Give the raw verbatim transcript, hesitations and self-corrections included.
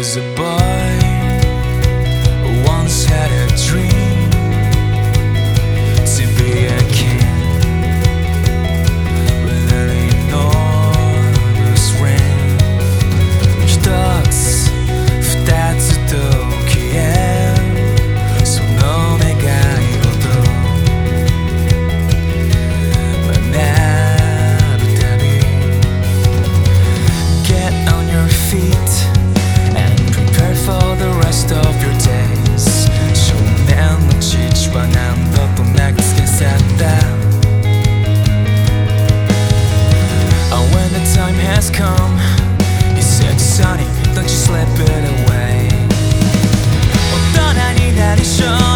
was a boy who once had a dream to be a king with an enormous ring. 一つ二つと消えその願いごと学ぶたび Get on your feet for the rest of your days 少年の父は何度と泣きつけ去った And when the time has come He said Sonny, don't you slip it away 大人になりそう